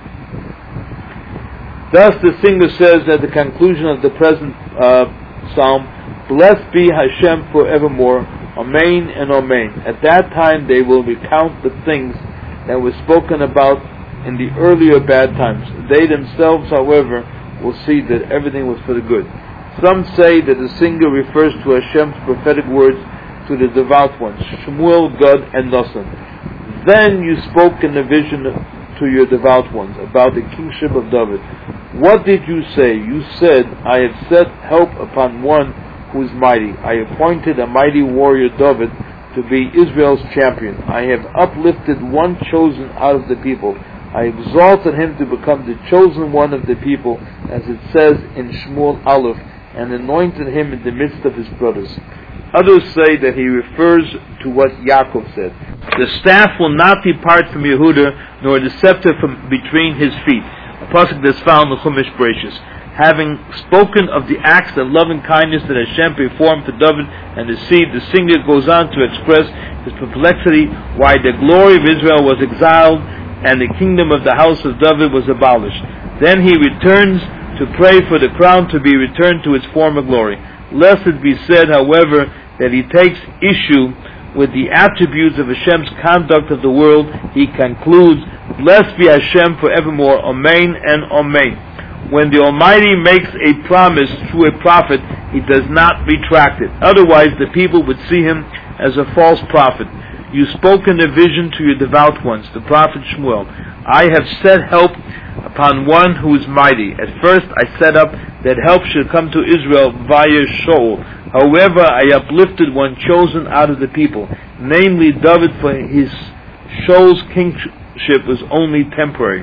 Thus the singer says at the conclusion of the present uh, psalm, "Blessed be Hashem forevermore, Amen and Amen." At that time they will recount the things that were spoken about in the earlier bad times. They themselves, however, will see that everything was for the good. Some say that the singer refers to Hashem's prophetic words to the devout ones, Shmuel, Gad, and Nasan. "Then you spoke in a vision to your devout ones about the kingship of David. What did you say? You said, 'I have set help upon one who is mighty. I appointed a mighty warrior David to be Israel's champion. I have uplifted one chosen out of the people. I exalted him to become the chosen one of the people, as it says in Shmuel Aleph, and anointed him in the midst of his brothers. Others say that he refers to what Yaakov said. The staff will not depart from Yehuda, nor the scepter from between his feet. A pasuk that's found in Chumash Bereshis. Having spoken of the acts of loving kindness that Hashem performed for David and his seed, the singer goes on to express his perplexity why the glory of Israel was exiled and the kingdom of the house of David was abolished. Then he returns to pray for the crown to be returned to its former glory. Lest it be said, however, that he takes issue with the attributes of Hashem's conduct of the world, he concludes, "Blessed be Hashem forevermore, Amen and Amen." When the Almighty makes a promise through a prophet, he does not retract it. Otherwise, the people would see him as a false prophet. You spoke in a vision to your devout ones, the prophet Shmuel. I have set help upon one who is mighty. At first I set up that help should come to Israel via Shaul. However, I uplifted one chosen out of the people, namely David, for his Shaul's kingship was only temporary.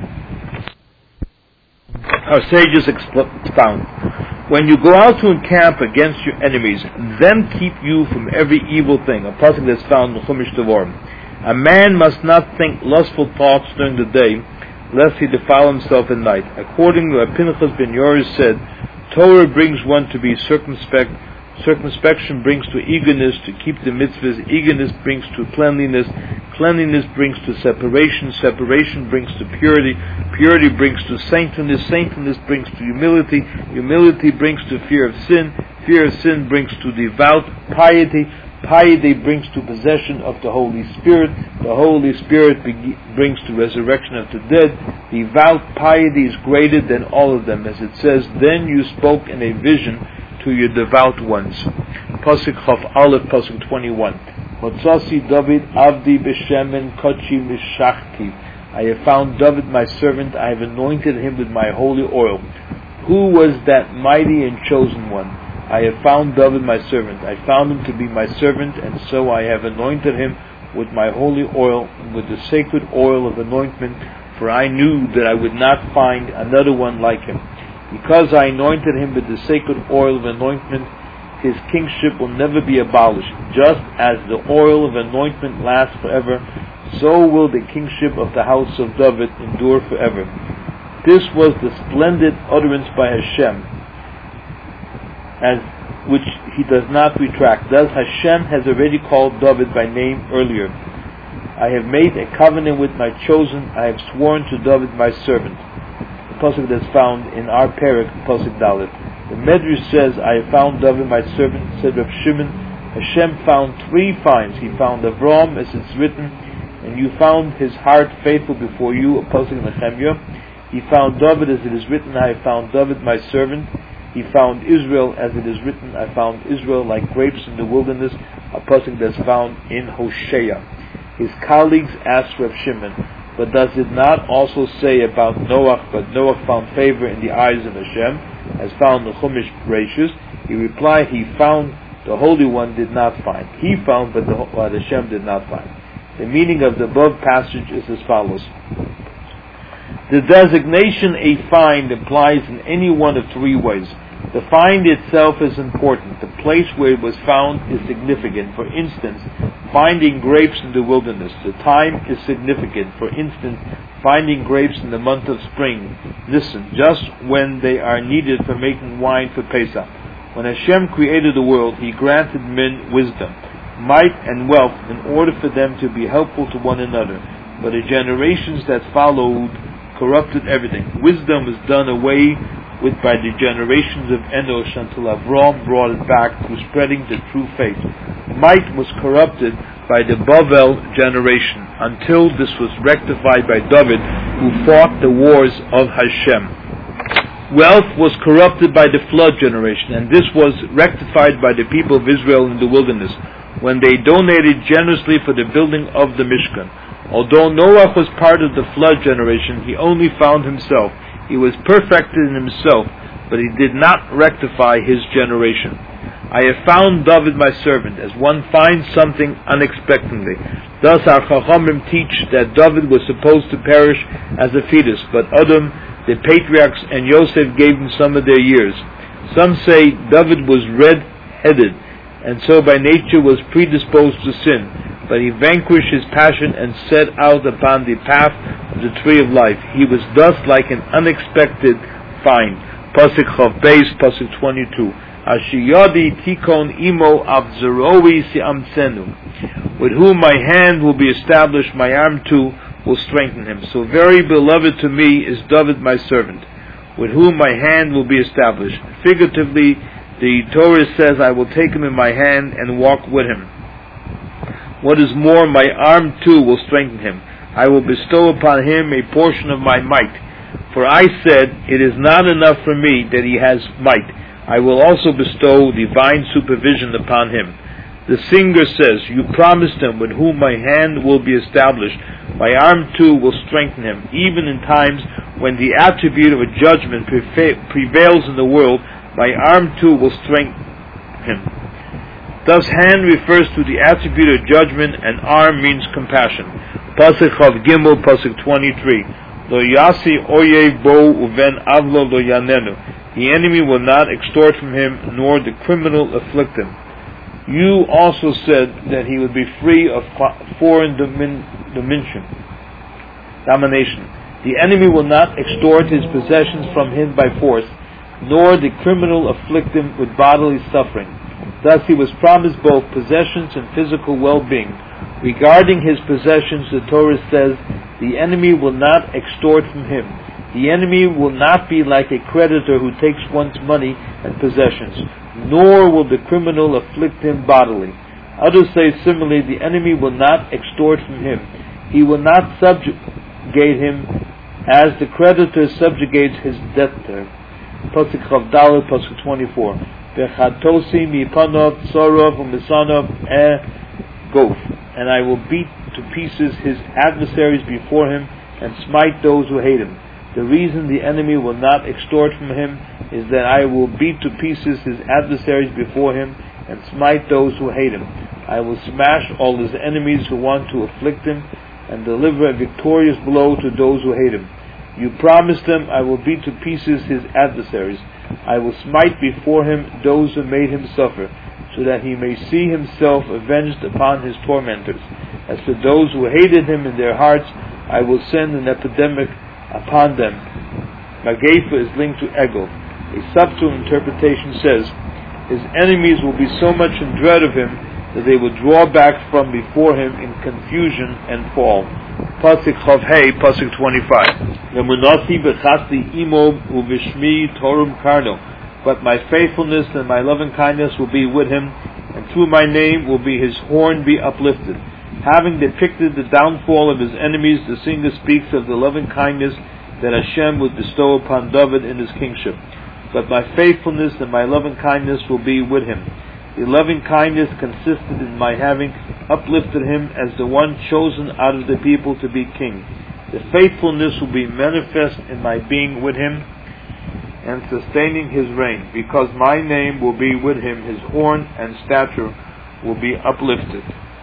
Our sages expound, when you go out to encamp against your enemies, then keep you from every evil thing. A pasuk that's found in Chumash Devarim. A man must not think lustful thoughts during the day, lest he defile himself at night. According to what Pinchas ben Yair said, Torah brings one to be circumspect, circumspection brings to eagerness to keep the mitzvahs, eagerness brings to cleanliness, cleanliness brings to separation, separation brings to purity, purity brings to saintliness, saintliness brings to humility, humility brings to fear of sin, fear of sin brings to devout piety, piety brings to possession of the Holy Spirit, the Holy Spirit be- brings to resurrection of the dead, devout piety is greater than all of them, as it says, then you spoke in a vision to your devout ones. Pasuk Chaf Aleph, Pasuk twenty-one. Hotzasi David Avdi B'Shemen Kochi Mishachti. I have found David my servant, I have anointed him with my holy oil. Who was that mighty and chosen one? I have found David my servant. I found him to be my servant, and so I have anointed him with my holy oil, with the sacred oil of anointment, for I knew that I would not find another one like him. Because I anointed him with the sacred oil of anointment, his kingship will never be abolished. Just as the oil of anointment lasts forever, so will the kingship of the house of David endure forever. This was the splendid utterance by Hashem, as which he does not retract. Thus Hashem has already called David by name earlier. I have made a covenant with my chosen, I have sworn to David my servant. Pasuk that's found in our parak, Pasuk Dalet. The Medrash says, I have found David my servant, said Rav Shimon. Hashem found three finds. He found Avram, as it's written, and you found his heart faithful before you, a Pasuk Nehemiah. He found David, as it is written, I have found David my servant. He found Israel, as it is written, I found Israel like grapes in the wilderness, a Pasuk that's found in Hosea. His colleagues asked Rav Shimon, but does it not also say about Noach, but Noach found favor in the eyes of Hashem, as found in Chumash Bereshis? He replied, he found, the Holy One did not find. He found, but the, what Hashem did not find. The meaning of the above passage is as follows. The designation a find implies in any one of three ways. The find itself is important. The place where it was found is significant. For instance, finding grapes in the wilderness. The time is significant. For instance, finding grapes in the month of spring. Listen, just when they are needed for making wine for Pesach. When Hashem created the world, He granted men wisdom, might, and wealth in order for them to be helpful to one another. But the generations that followed corrupted everything. Wisdom was done away with by the generations of Enosh until Avram brought it back through spreading the true faith. Might was corrupted by the Bavel generation until this was rectified by David, who fought the wars of Hashem. Wealth was corrupted by the flood generation, and this was rectified by the people of Israel in the wilderness, when they donated generously for the building of the Mishkan. Although Noah was part of the flood generation, he only found himself. He was perfected in himself, but he did not rectify his generation. I have found David my servant, as one finds something unexpectedly. Thus our Chachamim teach that David was supposed to perish as a fetus, but Adam, the patriarchs, and Yosef gave him some of their years. Some say David was red-headed, and so by nature was predisposed to sin, but he vanquished his passion and set out upon the path of the tree of life. He was thus like an unexpected find. Pasuk Chav Beis, Pasuk twenty-two. Ashiyadi tikon imo avzeroi siamsenu. With whom my hand will be established, my arm too will strengthen him. So very beloved to me is David my servant, with whom my hand will be established. Figuratively, the Torah says, I will take him in my hand and walk with him. What is more, my arm too will strengthen him. I will bestow upon him a portion of my might. For I said, it is not enough for me that he has might. I will also bestow divine supervision upon him. The singer says, you promised him, with whom my hand will be established. My arm too will strengthen him. Even in times when the attribute of a judgment prevails in the world, my arm too will strengthen him. Thus, hand refers to the attribute of judgment, and arm means compassion. Pasuk Chav Gimel, Pasuk twenty-three. Lo yasi oyev bo uven avlo lo yanenu. The enemy will not extort from him, nor the criminal afflict him. You also said that he would be free of foreign domin- domination, domination. The enemy will not extort his possessions from him by force, nor the criminal afflict him with bodily suffering. Thus he was promised both possessions and physical well-being. Regarding his possessions, the Torah says, the enemy will not extort from him. The enemy will not be like a creditor who takes one's money and possessions, nor will the criminal afflict him bodily. Others say similarly, the enemy will not extort from him. He will not subjugate him as the creditor subjugates his debtor. Pasuk Chav Daled, Pasuk twenty-four. V'chatosi mipanov tzorov u'misanov e gof. And I will beat to pieces his adversaries before him and smite those who hate him. The reason the enemy will not extort from him is that I will beat to pieces his adversaries before him and smite those who hate him. I will smash all his enemies who want to afflict him and deliver a victorious blow to those who hate him. You promised him, I will beat to pieces his adversaries. I will smite before him those who made him suffer, so that he may see himself avenged upon his tormentors. As for those who hated him in their hearts, I will send an epidemic upon them. Magefa is linked to Egel. A subtle interpretation says, his enemies will be so much in dread of him that they will draw back from before him in confusion and fall. Pasuk Chav Hey, Pasuk twenty-five. Lemunasi b'chasti imo uvishmi torum karno. But my faithfulness and my loving kindness will be with him, and through my name will be his horn be uplifted. Having depicted the downfall of his enemies, the singer speaks of the loving kindness that Hashem would bestow upon David in his kingship. But my faithfulness and my loving kindness will be with him. The loving kindness consisted in my having uplifted him as the one chosen out of the people to be king. The faithfulness will be manifest in my being with him and sustaining his reign, because my name will be with him, his horn and stature will be uplifted.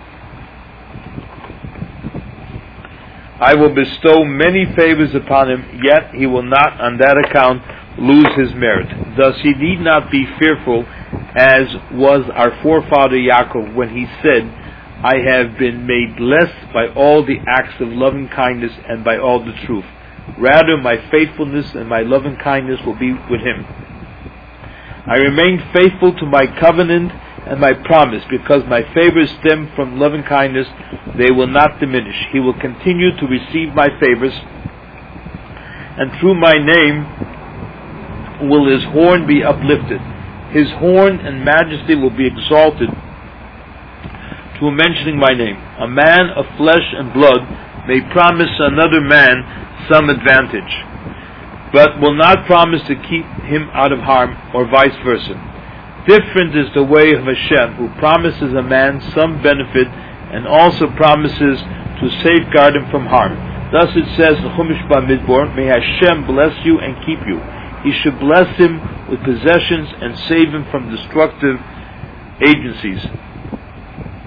I will bestow many favors upon him, yet he will not on that account lose his merit. Thus he need not be fearful, as was our forefather Yaakov when he said, I have been made less by all the acts of loving kindness and by all the truth. Rather, my faithfulness and my loving kindness will be with him. I remain faithful to my covenant and my promise, because my favors stem from loving kindness, they will not diminish. He will continue to receive my favors, and through my name will his horn be uplifted. His horn and majesty will be exalted through mentioning my name. A man of flesh and blood may promise another man some advantage, but will not promise to keep him out of harm, or vice versa. Different is the way of Hashem, who promises a man some benefit and also promises to safeguard him from harm. Thus it says in Chumash Bamidbar, may Hashem bless you and keep you. He should bless him with possessions and save him from destructive agencies.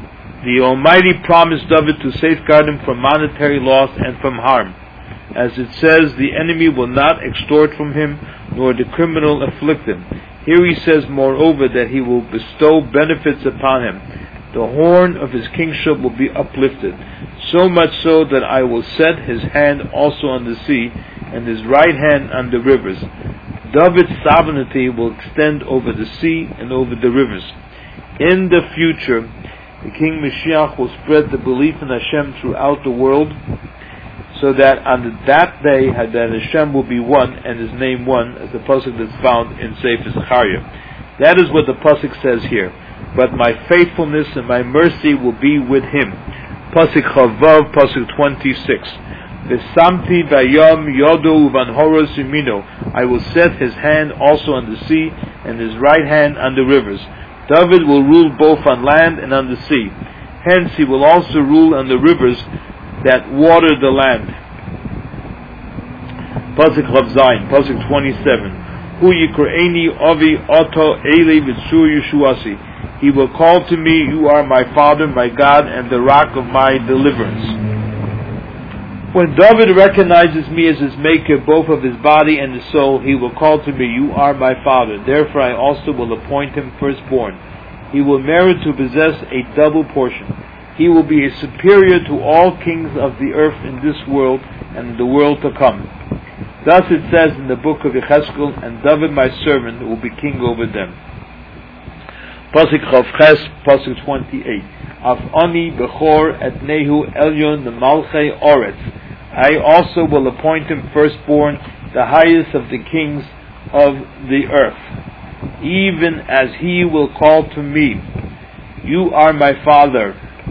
The Almighty promised David to safeguard him from monetary loss and from harm. As it says, the enemy will not extort from him, nor the criminal afflict him. Here he says, moreover, that he will bestow benefits upon him. The horn of his kingship will be uplifted, so much so that I will set his hand also on the sea, and his right hand on the rivers. David's sovereignty will extend over the sea and over the rivers. In the future, the King Mashiach will spread the belief in Hashem throughout the world, so that on that day that Hashem will be one and His name one, as the pasuk that's found in Sefer Zechariah. That is what the pasuk says here. But my faithfulness and my mercy will be with him. Pasuk Chavav, pasuk twenty-six. V'samti vayom yodo uvanhoros yimino. I will set his hand also on the sea and his right hand on the rivers. David will rule both on land and on the sea. Hence he will also rule on the rivers that water the land. Pasuk Chav Zayin, pasuk twenty-seven. Hu yikra'eni avi oto eli v'tzur yeshuasi. He will call to me, you are my Father, my God, and the rock of my deliverance. When David recognizes me as his maker, both of his body and his soul, he will call to me, you are my Father. Therefore I also will appoint him firstborn. He will merit to possess a double portion. He will be a superior to all kings of the earth in this world and in the world to come. Thus it says in the book of Yechezkel, and David my servant will be king over them. Pasuk Chavches, pasuk twenty-eight. Af ani bechor et nehu elyon nemalchei oretz. I also will appoint him firstborn, the highest of the kings of the earth. Even as he will call to me, you are my Father,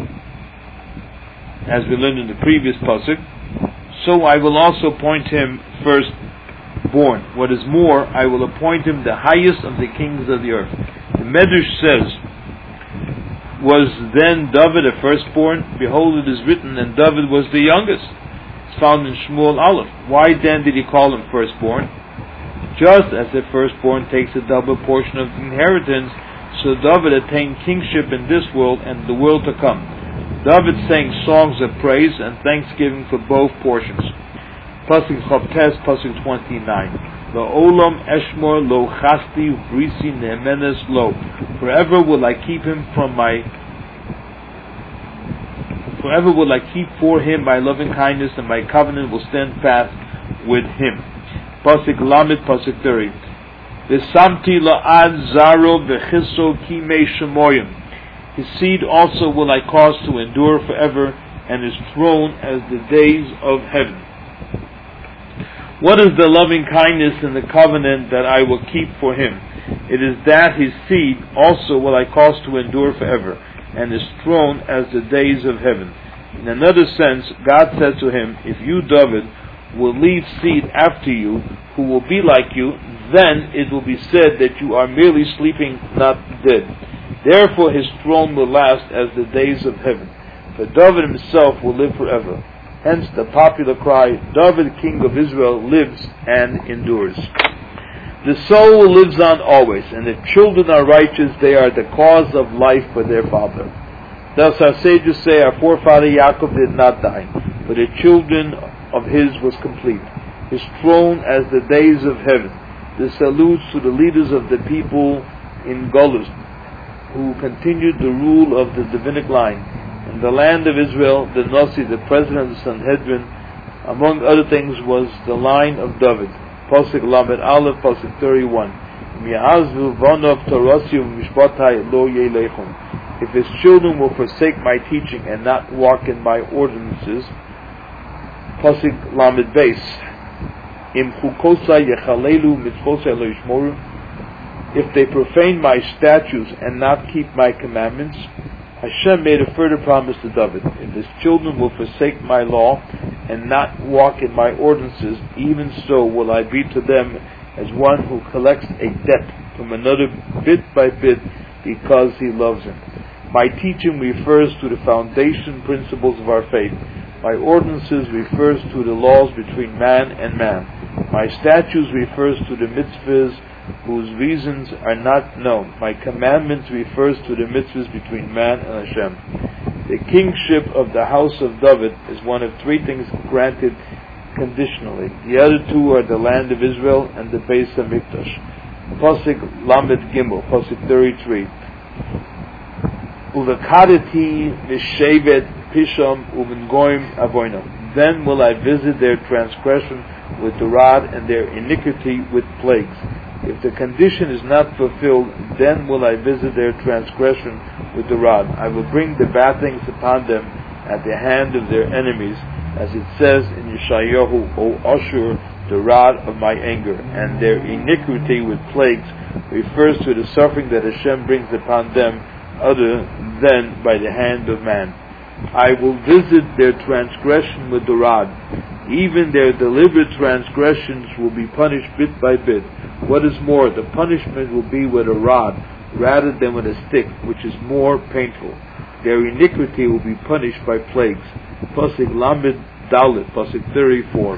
as we learned in the previous pasuk, so I will also appoint him firstborn. What is more, I will appoint him the highest of the kings of the earth. The Medrash says, was then David a firstborn? Behold, it is written, and David was the youngest. It's found in Shmuel Aleph. Why then did he call him firstborn? Just as the firstborn takes a double portion of the inheritance, so David attained kingship in this world and the world to come. David sang songs of praise and thanksgiving for both portions. Pasuk Chavtes, pasuk twenty-nine. Olam eshmor lo chasti brisi ne'emenes lo. Forever will I keep him from my. Forever will I keep for him my loving kindness, and my covenant will stand fast with him. Pasuk Lamed, pasuk thirty. V'samti la'ad zaro v'chiso kimei shemoyim. His seed also will I cause to endure forever, and his throne as the days of heaven. What is the loving kindness and the covenant that I will keep for him? It is that his seed also will I cause to endure forever, and his throne as the days of heaven. In another sense, God said to him, if you, David, will leave seed after you, who will be like you, then it will be said that you are merely sleeping, not dead. Therefore his throne will last as the days of heaven, for David himself will live forever. Hence the popular cry, David, King of Israel, lives and endures. The soul lives on always, and if children are righteous, they are the cause of life for their father. Thus our sages say, our forefather Yaakov did not die, but the children of his was complete. His throne as the days of heaven. The salutes to the leaders of the people in Golus, who continued the rule of the Davidic line. In the land of Israel, the Nasi, the president of the Sanhedrin, among other things, was the line of David. Pasuk Lamed Aleph, pasuk thirty-one. If his children will forsake my teaching and not walk in my ordinances, Pasuk Lamed Beis. If they profane my statutes and not keep my commandments, Hashem made a further promise to David. If his children will forsake my law and not walk in my ordinances, even so will I be to them as one who collects a debt from another bit by bit because he loves him. My teaching refers to the foundation principles of our faith. My ordinances refers to the laws between man and man. My statutes refers to the mitzvahs whose reasons are not known. My commandments refers to the mitzvahs between man and Hashem. The kingship of the house of David is one of three things granted conditionally. The other two are the land of Israel and the Beis Hamikdash. Pasuk Lamed Gimel, Pasuk thirty-three. Uvekadeti mishevet pisham uvengoim avoinam. Then will I visit their transgression with the rod and their iniquity with plagues. If the condition is not fulfilled, then will I visit their transgression with the rod. I will bring the bad things upon them at the hand of their enemies, as it says in Yeshayahu, O Ashur, the rod of my anger. And their iniquity with plagues refers to the suffering that Hashem brings upon them other than by the hand of man. I will visit their transgression with the rod. Even their deliberate transgressions will be punished bit by bit. What is more, the punishment will be with a rod rather than with a stick, which is more painful. Their iniquity will be punished by plagues. Pasuk Lamed Dalet, Pasuk thirty-four.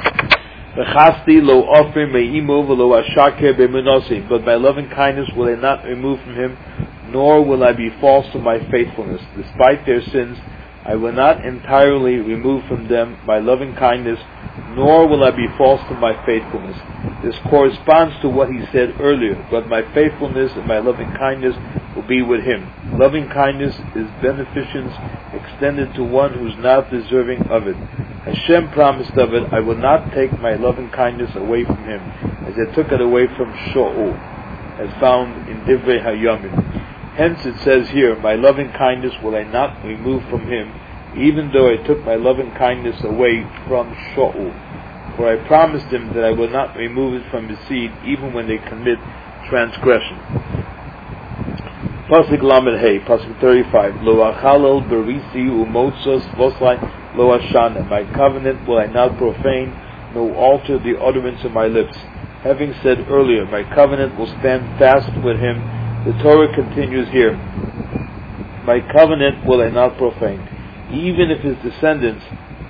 But my loving kindness will I not remove from him, nor will I be false to my faithfulness. Despite their sins, I will not entirely remove from them my loving kindness, nor will I be false to my faithfulness. This corresponds to what he said earlier, but my faithfulness and my loving kindness will be with him. Loving kindness is beneficence extended to one who is not deserving of it. Hashem promised of it, I will not take my loving kindness away from him, as I took it away from Shaul, as found in Divrei Hayamim. Hence it says here, my loving kindness will I not remove from him, even though I took my loving kindness away from Shaul. For I promised him that I will not remove it from his seed, even when they commit transgression. Pasuk Lamed Hey, Pasuk thirty-five. Lo achalel berisi umotzos voslai lo ashana. My covenant will I not profane, nor alter the utterance of my lips. Having said earlier, my covenant will stand fast with him, the Torah continues here, my covenant will I not profane. Even if his descendants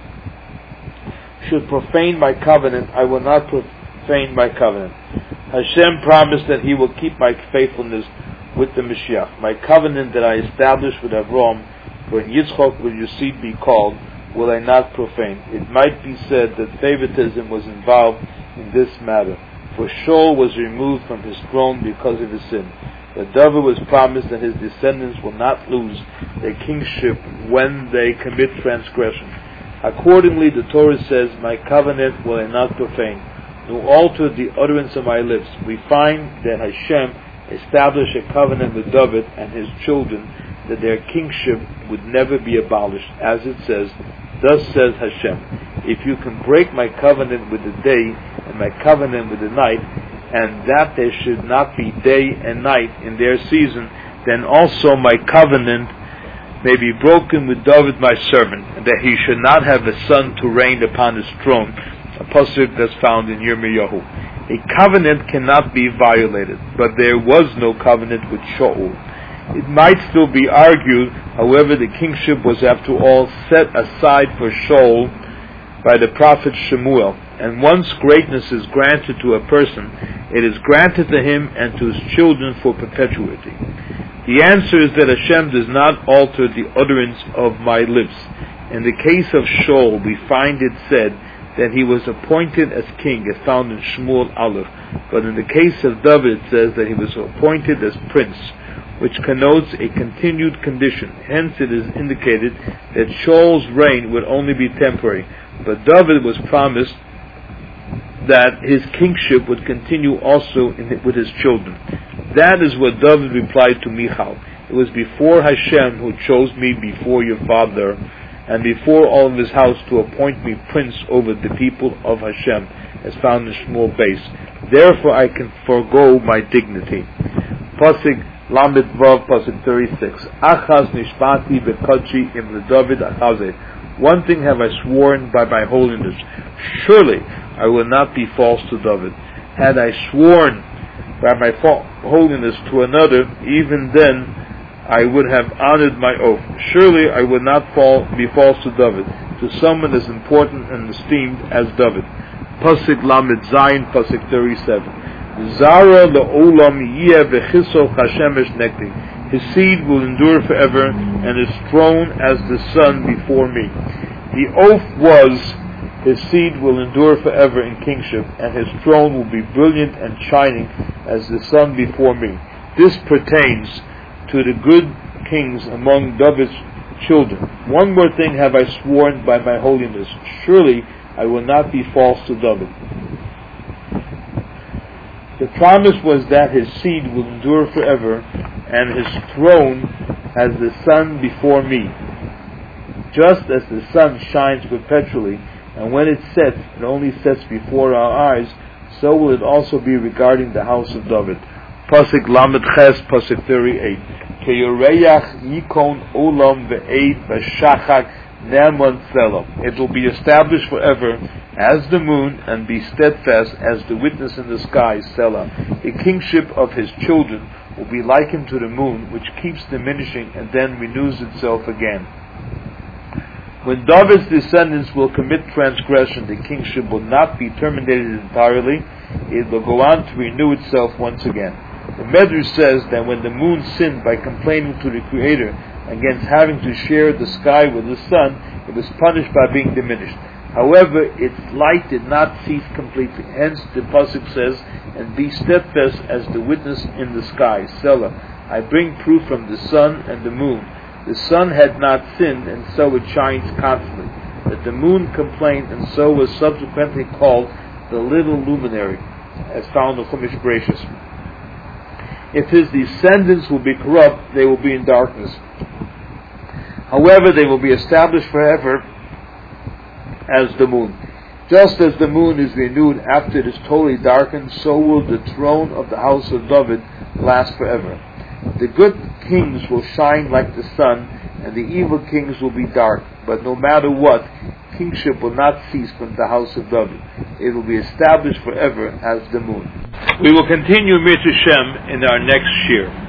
should profane my covenant, I will not profane my covenant. Hashem promised that he will keep my faithfulness with the Mashiach. My covenant that I established with Avraham, when Yitzchak will your seed be called, will I not profane. It might be said that favoritism was involved in this matter, for Shaul was removed from his throne because of his sin. But David was promised that his descendants will not lose their kingship when they commit transgression. Accordingly, the Torah says, my covenant will I not profane, nor alter the utterance of my lips. We find that Hashem established a covenant with David and his children that their kingship would never be abolished. As it says, thus says Hashem, if you can break my covenant with the day and my covenant with the night, and that there should not be day and night in their season, then also my covenant may be broken with David my servant, and that he should not have a son to reign upon his throne. A pasuk that's found in Yirmiyahu. A covenant cannot be violated, but there was no covenant with Shaul. It might still be argued, however, the kingship was after all set aside for Shaul by the prophet Shemuel, and once greatness is granted to a person, it is granted to him and to his children for perpetuity. The answer is that Hashem does not alter the utterance of my lips. In the case of Shaul, we find it said that he was appointed as king, as found in Shmuel Aleph. But in the case of David, it says that he was appointed as prince, which connotes a continued condition. Hence it is indicated that Shaul's reign would only be temporary. But David was promised that his kingship would continue also in, with his children. That is what David replied to Michal. It was before Hashem who chose me before your father and before all of his house to appoint me prince over the people of Hashem, as found in Shmuel Beis. Therefore I can forego my dignity. Pasuk Lamed Vav, Pasuk thirty-six. Achaz nishpati bekodshi im leDavid achazeh. One thing have I sworn by my holiness, surely I will not be false to David. Had I sworn by my holiness to another, even then I would have honored my oath. Surely I would not fall, be false to David, to someone as important and esteemed as David. Pasuk Lamed Zayin, Pasuk thirty-seven. Zara le'olam yeh v'chisol chashemesh nekti. His seed will endure forever, and his throne as the sun before me. The oath was, his seed will endure forever in kingship, and his throne will be brilliant and shining as the sun before me. This pertains to the good kings among David's children. One more thing have I sworn by my holiness. Surely I will not be false to David. The promise was that his seed will endure forever, and his throne as the sun before me. Just as the sun shines perpetually, and when it sets, it only sets before our eyes, so will it also be regarding the house of David. Pasuk Lamed Ches, Pasuk thirty-eight. Keyoreyach yikon olam ve'ed v'shachak ne'eman tzelom. It will be established forever as the moon, and be steadfast as the witness in the sky, Selah. The kingship of his children will be likened to the moon, which keeps diminishing and then renews itself again. When David's descendants will commit transgression, the kingship will not be terminated entirely. It will go on to renew itself once again. The Medrash says that when the moon sinned by complaining to the Creator against having to share the sky with the sun, it was punished by being diminished. However, its light did not cease completely. Hence, the pasuk says, "And be steadfast as the witness in the sky." Selah. I bring proof from the sun and the moon. The sun had not sinned, and so it shines constantly. But the moon complained, and so was subsequently called the little luminary, as found in Chumash Bereshis. If his descendants will be corrupt, they will be in darkness. However, they will be established forever as the moon. Just as the moon is renewed after it is totally darkened, so will the throne of the house of David last forever. The good kings will shine like the sun, and the evil kings will be dark. But no matter what, kingship will not cease from the house of David. It will be established forever as the moon. We will continue Mir Hashem in our next shir.